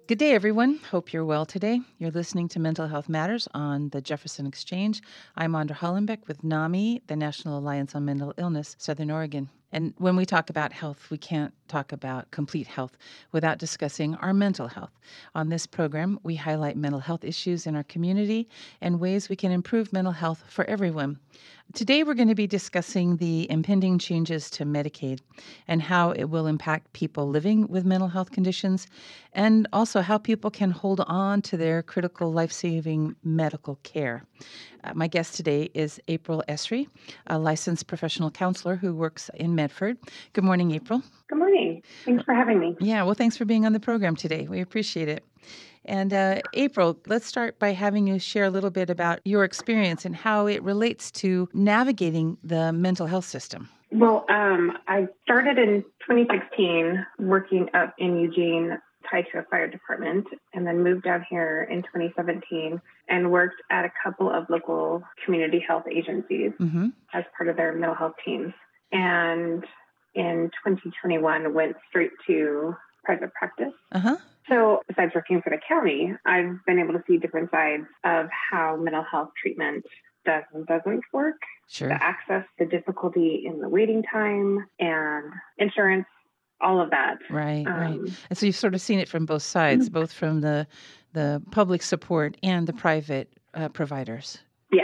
Good day, everyone. Hope you're well today. You're listening to Mental Health Matters on the Jefferson Exchange. I'm Andra Hollenbeck with NAMI, the National Alliance on Mental Illness, Southern Oregon. And when we talk about health, we can't talk about complete health without discussing our mental health. On this program, we highlight mental health issues in our community and ways we can improve mental health for everyone. Today, we're going to be discussing the impending changes to Medicaid and how it will impact people living with mental health conditions, and also how people can hold on to their critical life-saving medical care. My guest today is April Esri, a licensed professional counselor who works in Medford. Good morning, April. Good morning. Thanks for having me. Yeah, well, thanks for being on the program today. We appreciate it. And April, let's start by having you share a little bit about your experience and how it relates to navigating the mental health system. Well, I started in 2016 working up in Eugene, tied to a fire department, and then moved down here in 2017 and worked at a couple of local community health agencies as part of their mental health teams. And in 2021, went straight to private practice. So besides working for the county, I've been able to see different sides of how mental health treatment does and doesn't work. Sure. The access, the difficulty in the waiting time, and insurance, all of that. Right. And so you've sort of seen it from both sides, both from the public support and the private providers.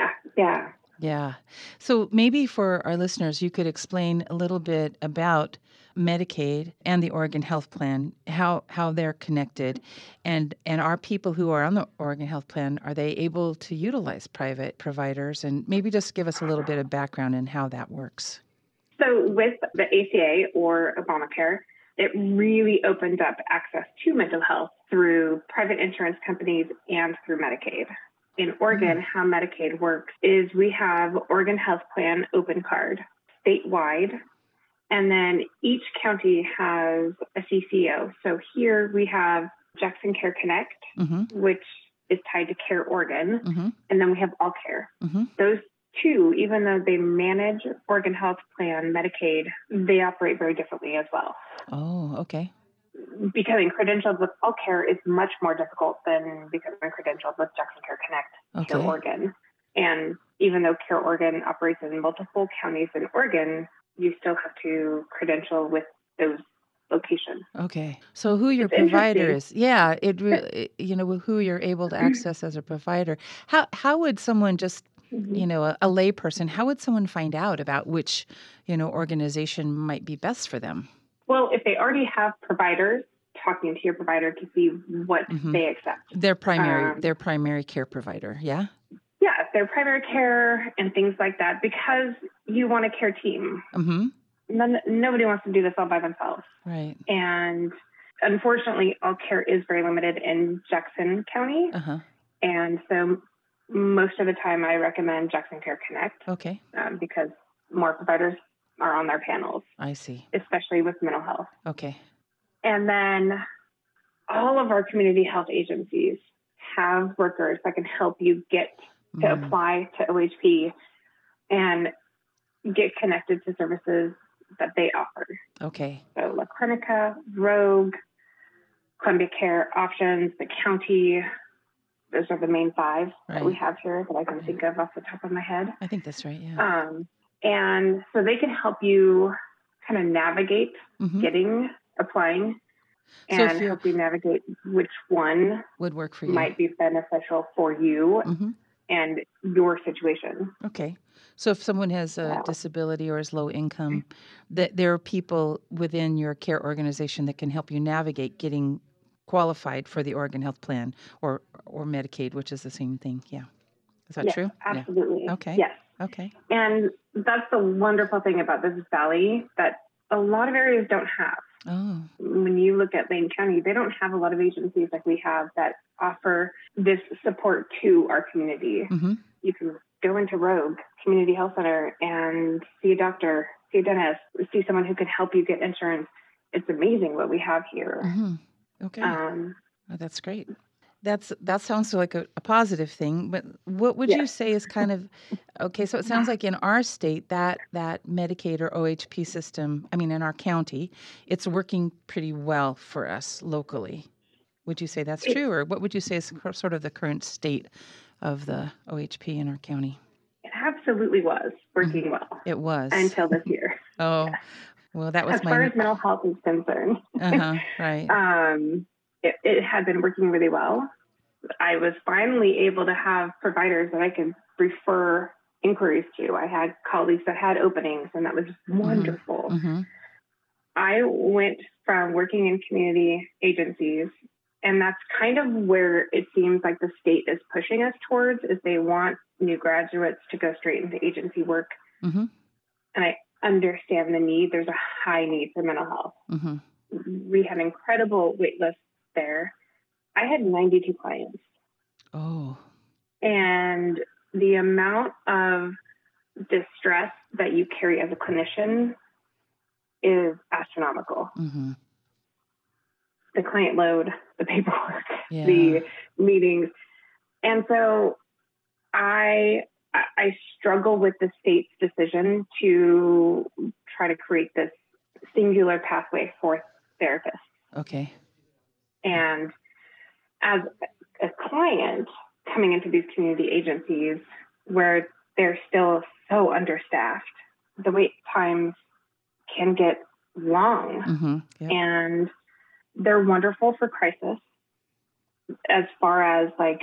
Yeah. So maybe for our listeners, you could explain a little bit about Medicaid and the Oregon Health Plan, how they're connected, and are people who are on the Oregon Health Plan, are they able to utilize private providers? And maybe just give us a little bit of background in how that works. So with the ACA or Obamacare, it really opened up access to mental health through private insurance companies and through Medicaid. In Oregon, how Medicaid works is we have Oregon Health Plan Open Card statewide, and then each county has a CCO. So here we have Jackson Care Connect, which is tied to Care Oregon, and then we have All Care. Those two, even though they manage Oregon Health Plan Medicaid, they operate very differently as well. Oh, okay. Becoming credentialed with All Care is much more difficult than becoming credentialed with Jackson Care Connect, Care Oregon. And even though Care Oregon operates in multiple counties in Oregon, you still have to credential with those locations. Okay. So who your provider is. Yeah, it really, who you're able to access as a provider. How would someone just, a lay person, how would someone find out about which, organization might be best for them? Well, if they already have providers, talking to your provider to see what they accept. Their primary care provider, yeah? Yeah, their primary care and things like that, because you want a care team. Nobody wants to do this all by themselves. Right. And unfortunately, All Care is very limited in Jackson County. And so most of the time I recommend Jackson Care Connect. Okay. Because more providers are on their panels. I see. Especially with mental health. Okay. And then all of our community health agencies have workers that can help you get to apply to OHP and get connected to services that they offer. Okay. So La Clinica, Rogue, Columbia Care Options, the county, those are the main five that we have here that I can think of off the top of my head. I think that's right, yeah. And so they can help you kind of navigate applying, and help you navigate which one would work for you, might be beneficial for you and your situation. Okay. So if someone has a disability or is low income, that there are people within your care organization that can help you navigate getting qualified for the Oregon Health Plan or Medicaid, which is the same thing. Yeah. Is that true? Absolutely. Yeah. Okay. Yes. Okay. And that's the wonderful thing about this valley that a lot of areas don't have. Oh. When you look at Lane County, they don't have a lot of agencies like we have that offer this support to our community. You can go into Rogue Community Health Center and see a doctor, see a dentist, see someone who can help you get insurance. It's amazing what we have here. Okay. That's great. That sounds like a positive thing, but what would you say is kind of, okay, so it sounds like in our state that Medicaid or OHP system, I mean in our county, it's working pretty well for us locally. Would you say that's true, or what would you say is sort of the current state of the OHP in our county? It absolutely was working well. It was. Until this year. Oh, Yeah. well, that was as far as mental health is concerned. Right. It had been working really well. I was finally able to have providers that I could refer inquiries to. I had colleagues that had openings, and that was wonderful. Mm-hmm. I went from working in community agencies, and that's kind of where it seems like the state is pushing us towards, is they want new graduates to go straight into agency work. Mm-hmm. And I understand the need. There's a high need for mental health. Mm-hmm. We have incredible wait lists there. I had 92 clients. Oh. And the amount of distress that you carry as a clinician is astronomical. Mm-hmm. The client load, the paperwork, Yeah. the meetings. And so I struggle with the state's decision to try to create this singular pathway for therapists. Okay. And as a client coming into these community agencies where they're still so understaffed, the wait times can get long. Mm-hmm. Yep. And they're wonderful for crisis as far as like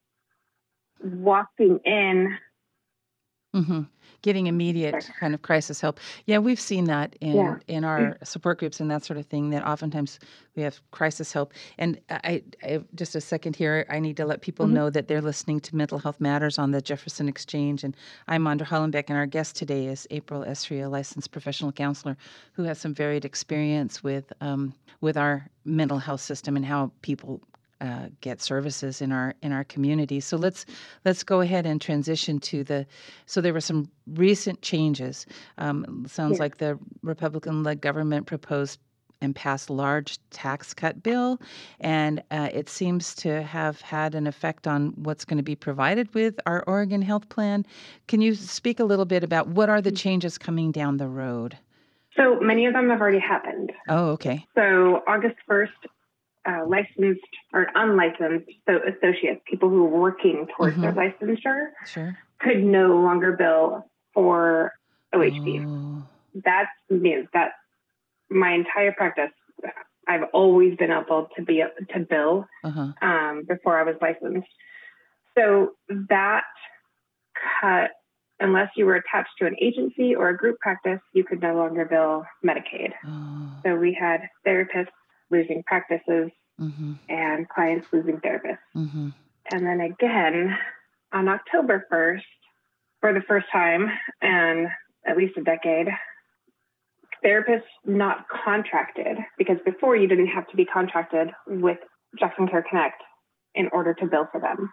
walking in. Mm-hmm. Getting immediate kind of crisis help. Yeah, we've seen that in our support groups and that sort of thing, that oftentimes we have crisis help. And I just a second here, I need to let people know that they're listening to Mental Health Matters on the Jefferson Exchange. And I'm Mondra Hollenbeck, and our guest today is April Esri, a licensed professional counselor who has some varied experience with our mental health system and how people get services in our community. So let's go ahead and transition to so there were some recent changes. Sounds like the Republican-led government proposed and passed large tax cut bill, and it seems to have had an effect on what's going to be provided with our Oregon Health Plan. Can you speak a little bit about what are the changes coming down the road? So many of them have already happened. Oh, okay. So August 1st, licensed or unlicensed associates, people who were working towards their licensure, could no longer bill for OHP. Oh. That's new. That my entire practice, I've always been able to bill before I was licensed. So that cut, unless you were attached to an agency or a group practice, you could no longer bill Medicaid. Oh. So we had therapists losing practices and clients losing therapists. And then again, on October 1st, for the first time in at least a decade, therapists not contracted, because before you didn't have to be contracted with Jackson Care Connect in order to bill for them.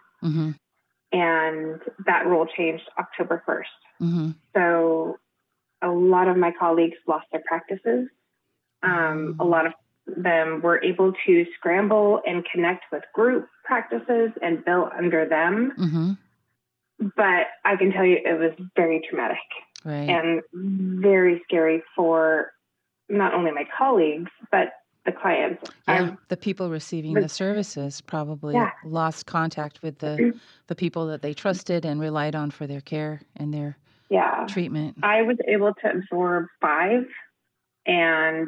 And that rule changed October 1st. So a lot of my colleagues lost their practices. A lot of them were able to scramble and connect with group practices and bill under them. But I can tell you it was very traumatic and very scary for not only my colleagues, but the clients. The people receiving the services probably lost contact with the people that they trusted and relied on for their care and their treatment. I was able to absorb 5, and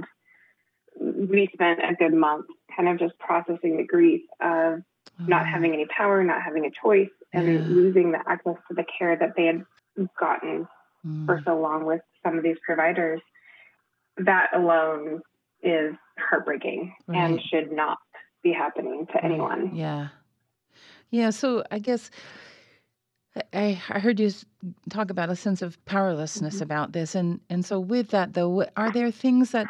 we spent a good month kind of just processing the grief of not having any power, not having a choice, and losing the access to the care that they had gotten for so long with some of these providers. That alone is heartbreaking and should not be happening to anyone. Yeah. So I guess I heard you talk about a sense of powerlessness about this, and so with that though, are there things that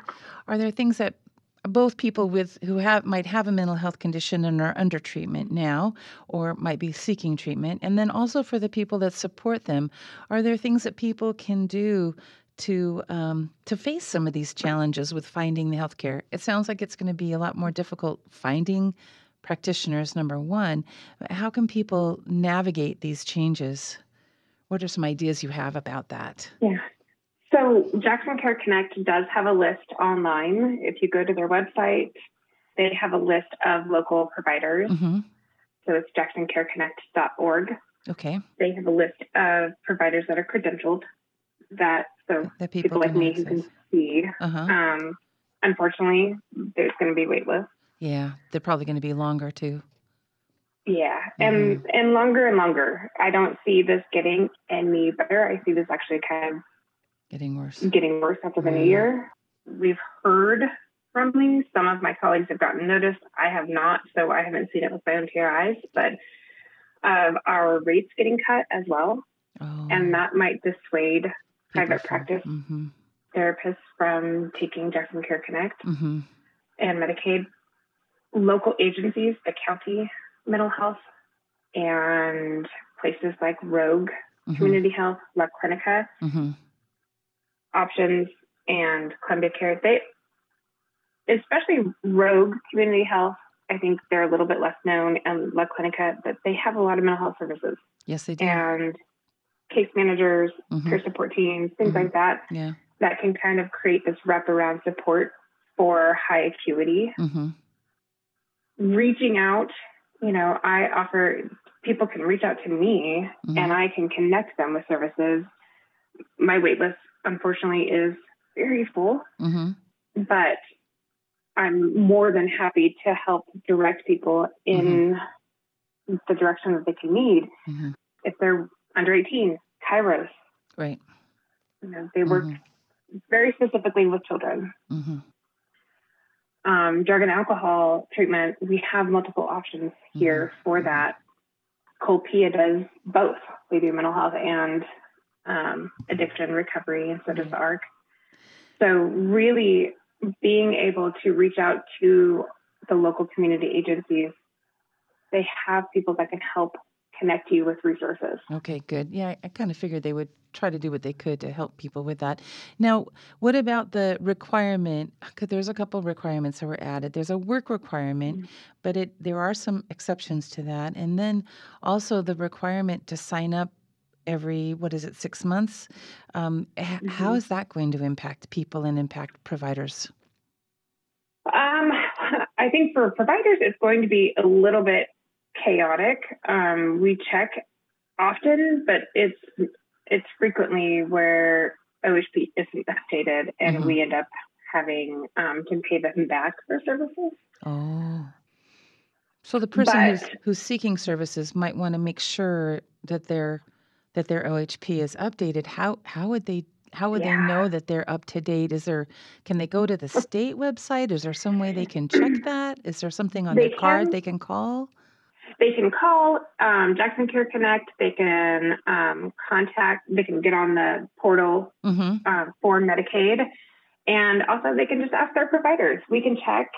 both people who might have a mental health condition and are under treatment now, or might be seeking treatment, and then also for the people that support them, are there things that people can do to face some of these challenges with finding the health care? It sounds like it's going to be a lot more difficult finding practitioners, number one. How can people navigate these changes? What are some ideas you have about that? Yeah. So Jackson Care Connect does have a list online. If you go to their website, they have a list of local providers. Mm-hmm. So it's jacksoncareconnect.org. Okay. They have a list of providers that are credentialed that people like me who can see. Uh-huh. Unfortunately, there's going to be wait lists. Yeah, they're probably going to be longer too. Yeah, and longer and longer. I don't see this getting any better. I see this actually kind of getting worse after the new year. We've heard rumblings. Some of my colleagues have gotten notice. I have not, so I haven't seen it with my own two eyes, but our rates getting cut as well. Oh. And that might dissuade private practice therapists from taking Jackson Care Connect and Medicaid. Local agencies, the county mental health, and places like Rogue Community Health, La Clinica, Options, and Columbia Care, especially Rogue Community Health, I think they're a little bit less known, and La Clinica, but they have a lot of mental health services. Yes, they do. And case managers, peer support teams, things like that, that can kind of create this wraparound support for high acuity. Reaching out, I offer, people can reach out to me and I can connect them with services. My wait list, unfortunately, is very full, but I'm more than happy to help direct people in the direction that they can need. If they're under 18, Kairos. Right. They work very specifically with children. Drug and alcohol treatment, we have multiple options here for that. Colpia does both. They do mental health and addiction recovery, and so does the ARC. So really being able to reach out to the local community agencies, they have people that can help connect you with resources. Okay, good. Yeah, I kind of figured they would try to do what they could to help people with that. Now, what about the requirement? Because there's a couple of requirements that were added. There's a work requirement, but there are some exceptions to that. And then also the requirement to sign up every, 6 months? How is that going to impact people and impact providers? I think for providers, it's going to be a little bit chaotic. We check often, but it's frequently where OHP isn't updated, and we end up having to pay them back for services. Oh, so the person who's seeking services might want to make sure that their OHP is updated. How would they know that they're up to date? Can they go to the state website? Is there some way they can check that? Is there something on their card they can call? They can call Jackson Care Connect. They can they can get on the portal for Medicaid. And also they can just ask their providers. We can check.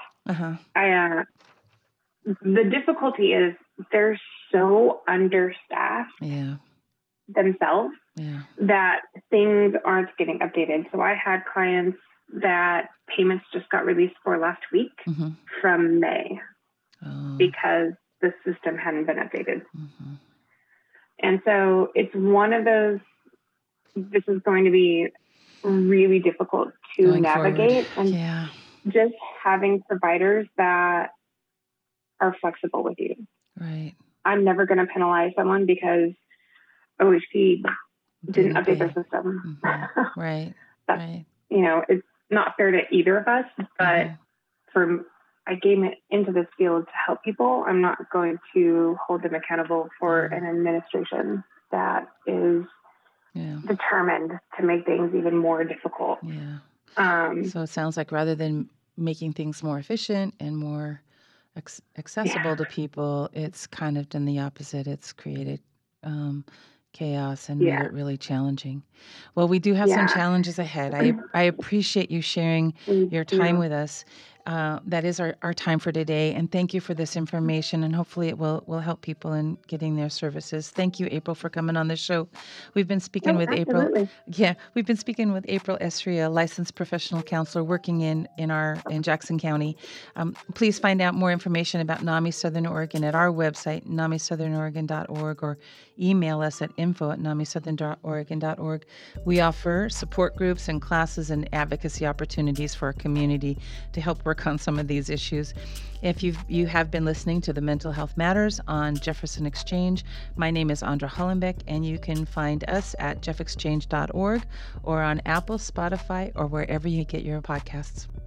The difficulty is they're so understaffed themselves that things aren't getting updated. So I had clients that payments just got released for last week from May because the system hadn't been updated. And so it's one of those, this is going to be really difficult to navigate. And just having providers that are flexible with you. Right. I'm never going to penalize someone because OHP didn't update their system. Right. It's not fair to either of us, but I came into this field to help people. I'm not going to hold them accountable for an administration that is determined to make things even more difficult. So it sounds like rather than making things more efficient and more accessible to people, it's kind of done the opposite. It's created chaos and made it really challenging. Well, we do have some challenges ahead. I appreciate you sharing your time with us. That is our time for today. And thank you for this information. And hopefully it will help people in getting their services. Thank you, April, for coming on the show. We've been speaking with April. Yeah, we've been speaking with April Estria, licensed professional counselor working in Jackson County. Please find out more information about NAMI Southern Oregon at our website, namisouthern.org, or email us at info@namisouthern.oregon.org. We offer support groups and classes and advocacy opportunities for our community to help work work on some of these issues. If you have been listening to the Mental Health Matters on Jefferson Exchange, my name is Andra Hollenbeck, and you can find us at jeffexchange.org or on Apple, Spotify, or wherever you get your podcasts.